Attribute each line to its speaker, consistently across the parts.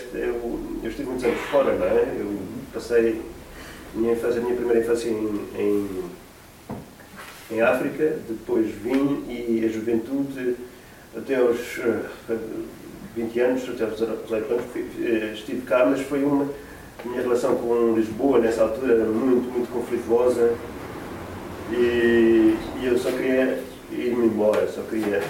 Speaker 1: eu estive muitos anos fora, não é? Eu passei a minha primeira infância em África, depois vim e a juventude, até aos 20 anos, até aos 18 anos, estive cá, mas foi a minha relação com Lisboa nessa altura era muito, muito conflituosa e eu só queria ir-me embora, só queria...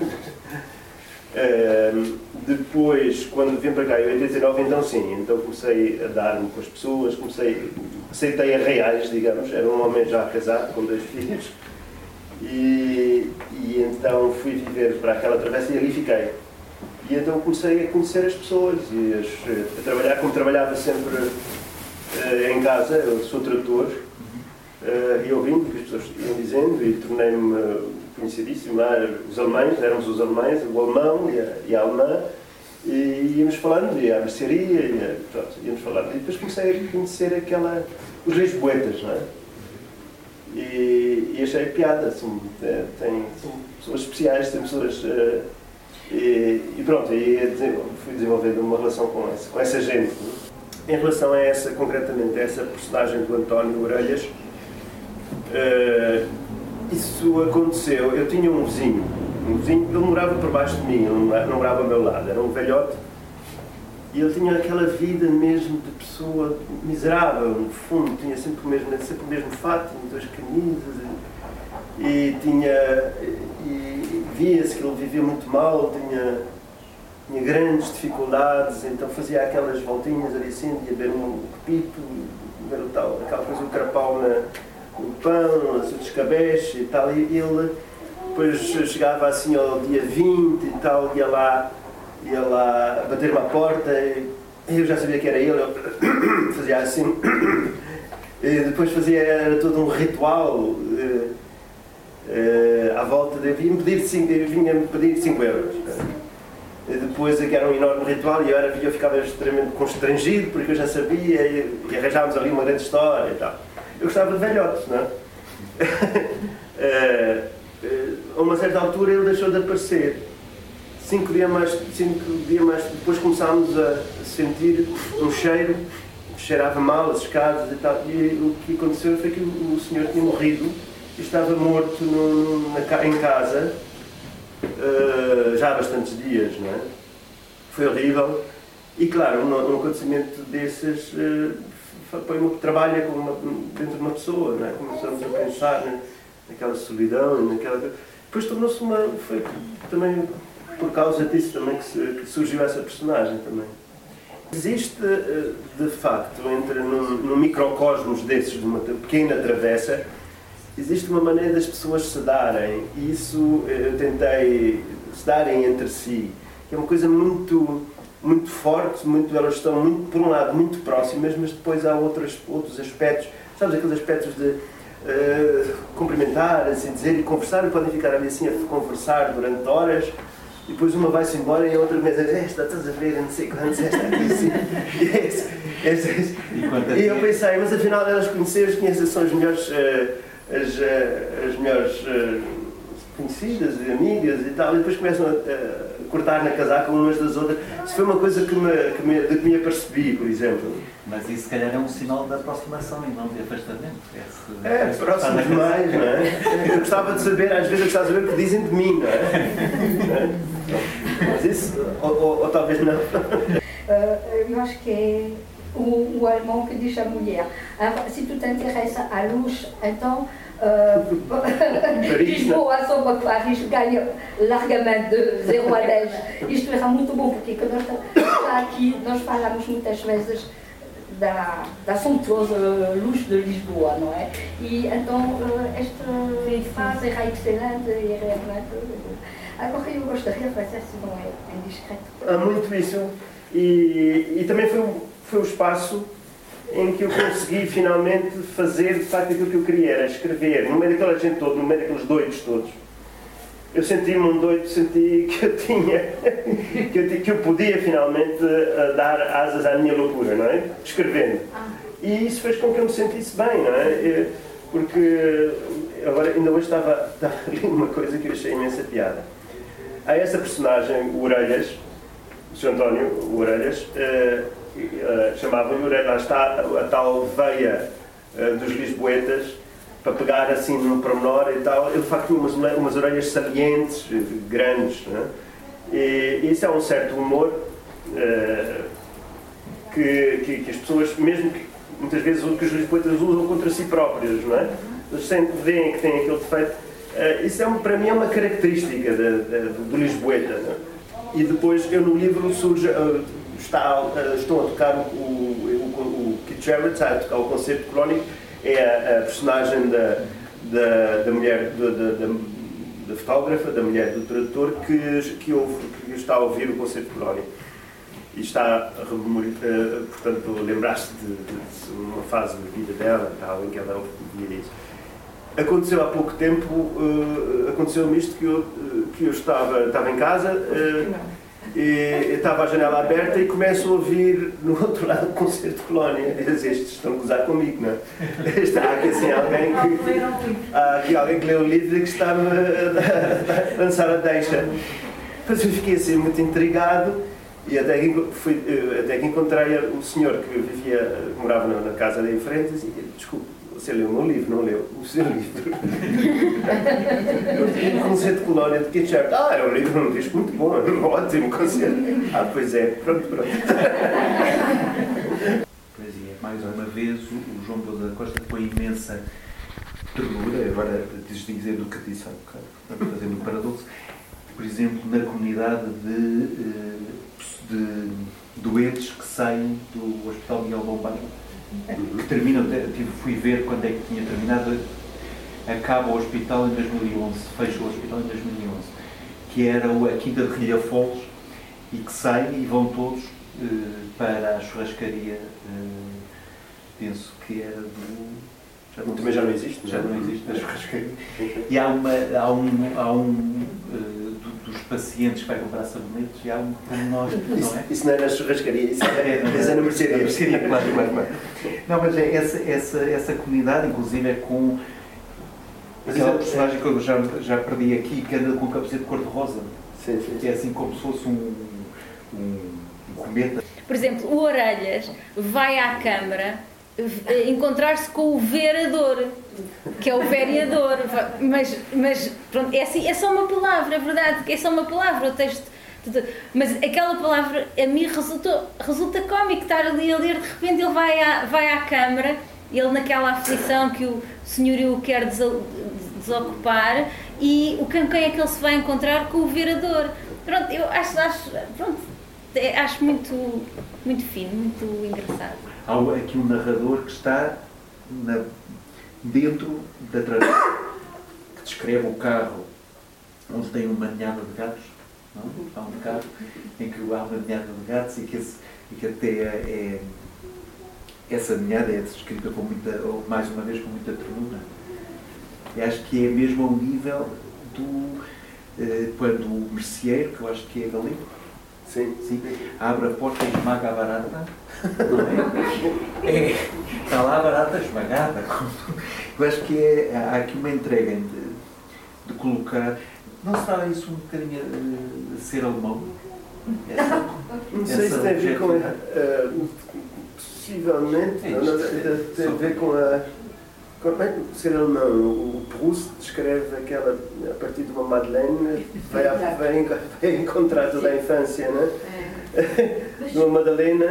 Speaker 1: Depois, quando vim para cá em 89, então sim, então comecei a dar-me com as pessoas, aceitei a reais, digamos, era um homem já casado, com 2 filhos, e então fui viver para aquela travessa e ali fiquei. E então comecei a conhecer as pessoas e a trabalhar, como trabalhava sempre em casa, eu sou tradutor, e ouvindo o que as pessoas iam dizendo e tornei-me conhecidíssimo. Éramos os alemães, o alemão e a alemã, e íamos falando, e a mercearia, íamos falando. E depois comecei a conhecer os lisboetas, não é? E achei piada, são pessoas especiais, têm pessoas... E pronto, fui desenvolvendo uma relação com essa gente. Em relação a concretamente a essa personagem do António Orelhas, isso aconteceu. Eu tinha um vizinho, ele morava por baixo de mim, não morava ao meu lado, era um velhote, e ele tinha aquela vida mesmo de pessoa miserável, no fundo, tinha sempre o mesmo fato, tinha 2 camisas, e via-se que ele vivia muito mal, tinha grandes dificuldades, então fazia aquelas voltinhas ali assim, ia beber um repito, ver aquela coisa, o carapau no pão, o descabeche e tal, e ele depois chegava assim ao dia 20 e tal, ia lá bater-me à porta, e eu já sabia que era ele, eu fazia assim, e depois era todo um ritual à volta de... vinha-me pedir 5 euros. E depois era um enorme ritual e eu ficava extremamente constrangido porque eu já sabia e arranjámos ali uma grande história e tal. Eu gostava de velhotes, não é? A uma certa altura ele deixou de aparecer. 5 dias mais depois começámos a sentir um cheiro, cheirava mal as escadas e tal, e o que aconteceu foi que o senhor tinha morrido e estava morto em casa já há bastantes dias, não é? Foi horrível e claro, um acontecimento desses trabalha dentro de uma pessoa, não é? Começamos a pensar naquela solidão, depois tornou-se foi também por causa disso também que surgiu essa personagem também. Existe de facto num microcosmos desses, de uma pequena travessa, existe uma maneira das pessoas se darem, e isso eu tentei se darem entre si, que é uma coisa muito, muito forte, elas estão muito, por um lado muito próximas, mas depois há outros aspectos, sabes, aqueles aspectos de cumprimentar, assim dizer, e conversar, e podem ficar ali assim a conversar durante horas, e depois uma vai-se embora e a outra mesa diz, estás a ver, não sei quantos, esta aqui assim. E eu pensei, mas afinal elas conhecem, são as melhores conhecidas e amigas e tal, e depois começam a cortar na casaca umas das outras. Isso foi uma coisa de que me apercebi, por exemplo.
Speaker 2: Mas isso se calhar é um sinal de aproximação e não de afastamento.
Speaker 1: Próximo demais, não é? Eu gostava de saber, às vezes eu gostava de saber o que dizem de mim, não é? Mas isso, ou talvez não.
Speaker 3: Eu acho que é o alemão que diz à mulher, se tu te interessa à luz, então Lisboa sobre Paris ganha largamente de 0 a 10. Isto era muito bom, porque quando nós falamos muitas vezes da suntuosa luz de Lisboa, não é? E então esta fase era excelente e realmente... Agora eu gostaria de fazer, se não é indiscreto.
Speaker 1: Há muito isso, e também foi o espaço em que eu consegui finalmente fazer de facto aquilo que eu queria, era escrever, no meio daquela gente toda, no meio daqueles doidos todos. Eu senti-me um doido, senti que eu tinha, que eu podia finalmente dar asas à minha loucura, não é? Escrevendo. E isso fez com que eu me sentisse bem, não é? Porque agora, ainda hoje estava a ler uma coisa que eu achei imensa piada. Há essa personagem, o Orelhas, o Sr. António, o Orelhas, chamava-lhe Orelhas, lá está a tal veia dos lisboetas, para pegar assim num pormenor e tal. Ele de facto tinha umas orelhas salientes, grandes, né? E isso é um certo humor que as pessoas, mesmo que muitas vezes que os lisboetas usam contra si próprios, não é? Eles sempre veem que têm aquele defeito. Isso para mim é uma característica do lisboeta, não é? E depois eu no livro surge, estão a tocar o Keith Jarrett está a tocar o concerto colónico, é a personagem da mulher, da fotógrafa, da mulher do tradutor, que está a ouvir o concerto colónico. E está, portanto, lembrar-se de uma fase da vida dela, tal, em que ela ouvia isso. Aconteceu há pouco tempo, aconteceu-me isto, que eu estava em casa, e estava a janela aberta e começo a ouvir no outro lado o concerto de Colónia. E diz, estes estão a gozar comigo, não é? Está aqui assim há aqui alguém que lê o livro e que está-me a dançar a deixa. Depois eu fiquei assim muito intrigado e até que encontrei o senhor que morava na casa da em frente e disse, desculpe, você leu o meu livro, não leu o seu livro. O concerto de Colónia de Keith Jarrett. É um livro, um disco muito bom, um ótimo concerto. Pois é, pronto.
Speaker 2: Poesia. Mais uma vez, o João Belo da Costa com a imensa ternura, agora dizer do que disse há bocado, fazendo um paradoxo, por exemplo, na comunidade de doentes que saem do Hospital Miguel Bombardo, que terminam, fui ver quando é que tinha terminado, acaba o hospital em 2011, fecha o hospital em 2011, que era a Quinta de Rilhafoles, e que saem e vão todos para a churrascaria, penso que era do...
Speaker 1: Também já não existe, não é?
Speaker 2: Já não existe a churrascaria. E há um dos pacientes que vai comprar sabonetes, e há um pormenor, não é?
Speaker 1: Isso não é na churrascaria, isso é na mercearia.
Speaker 2: Na mercearia, claro. Não, mas é essa comunidade, inclusive, é com aquela personagem que eu já perdi aqui, que anda com o capacete de cor-de-rosa.
Speaker 1: Sim.
Speaker 2: Que é assim como se fosse um cometa.
Speaker 4: Por exemplo, o Orelhas vai à Câmara encontrar-se com o vereador, que é o vereador, mas pronto, é assim, é só uma palavra, é verdade, é só uma palavra o texto, mas aquela palavra a mim resulta cómico estar ali a ler, de repente ele vai à Câmara, ele naquela aflição que o senhorio o quer desocupar, e quem é que ele se vai encontrar? Com o vereador. Pronto, eu acho muito, muito fino, muito engraçado.
Speaker 2: Há aqui um narrador que está dentro da travessa, que descreve o carro onde tem uma ninhada de gatos, não? Há um carro em que há uma ninhada de gatos e que até essa ninhada é descrita mais uma vez com muita ternura. E acho que é mesmo ao nível quando o merceeiro, que eu acho que é galego,
Speaker 1: Sim.
Speaker 2: Abre a porta e esmaga a barata, não é? Está lá a barata esmagada. Eu acho que há aqui uma entrega de colocar. Não será isso um bocadinho ser alemão?
Speaker 1: Não sei se tem a ver com. Possivelmente. Tem a ver com a. Ser alemão, o Proust descreve aquela, a partir de uma Madeleine, vai encontrar toda a infância, não é? De uma Madalena,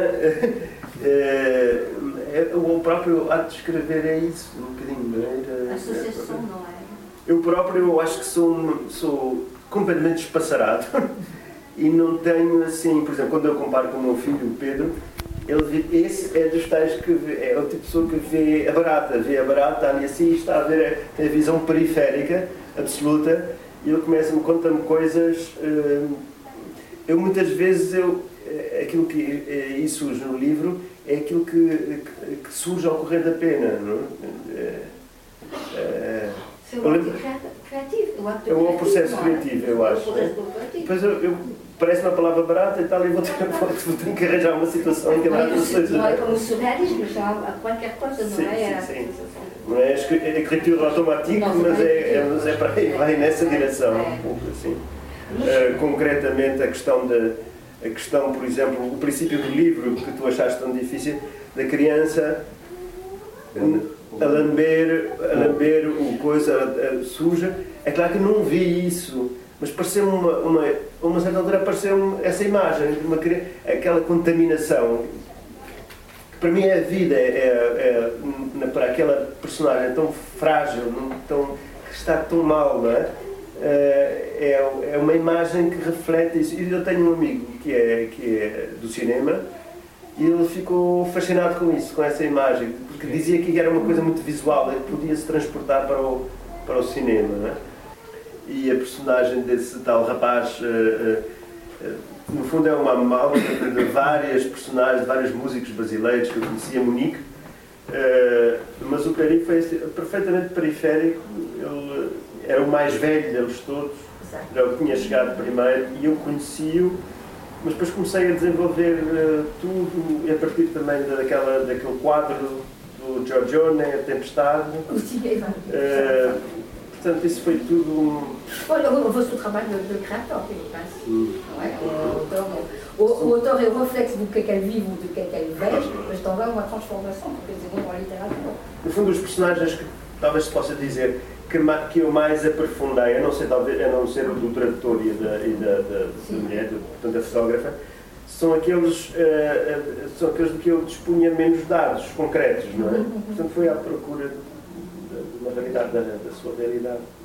Speaker 1: o próprio ato de escrever é isso, um bocadinho, não é?
Speaker 3: A associação, não é?
Speaker 1: Eu próprio acho que sou completamente espaçarado e não tenho assim, por exemplo, quando eu comparo com o meu filho, o Pedro, esse é dos tais que é o tipo de pessoa que vê a barata ali assim, está a ver, tem a visão periférica, absoluta, e ele conta-me coisas, eu muitas vezes, aquilo que surge no livro, é aquilo que surge ao correr da pena, não é?
Speaker 3: É um ato criativo.
Speaker 1: É um processo criativo, eu acho. Depois parece uma palavra barata e tal, e vou ter que arranjar uma situação em que ela
Speaker 3: não é como o surrealismo, já há qualquer coisa, não é?
Speaker 1: Sim. Não é a escritura automática, mas é para aí, vai nessa direção, um pouco assim. Concretamente, a questão a questão, por exemplo, o princípio do livro que tu achaste tão difícil, da criança a lamber o coisa suja. É claro que não vi isso, mas pareceu-me uma certa altura apareceu essa imagem de uma criança, aquela contaminação que para mim é a vida, para aquela personagem tão frágil, que está tão mal, não é? É uma imagem que reflete isso. E eu tenho um amigo que é do cinema e ele ficou fascinado com isso, com essa imagem, porque dizia que era uma coisa muito visual, ele podia se transportar para o cinema, não é? E a personagem desse tal rapaz, no fundo é uma amálgama de várias personagens, de vários músicos brasileiros que eu conhecia, Monique, mas o Peri foi perfeitamente periférico, ele era o mais velho deles todos, era o que tinha chegado primeiro e eu conheci-o, mas depois comecei a desenvolver tudo, e a partir também daquele quadro do Giorgione, A Tempestade. Portanto, isso foi tudo...
Speaker 3: Olha, o vosso trabalho de criateur, eu penso. O autor é o reflexo do que é que ele vive, do que é que ele veja, mas também uma transformação, quer dizer, uma literatura.
Speaker 1: No fundo, os personagens que talvez se possa dizer que eu mais aprofundei, a não ser o do tradutor e da mulher, portanto da fotógrafa, são aqueles de que eu dispunha menos dados concretos, não é? Portanto, foi à procura de uma realidade, da sua realidade.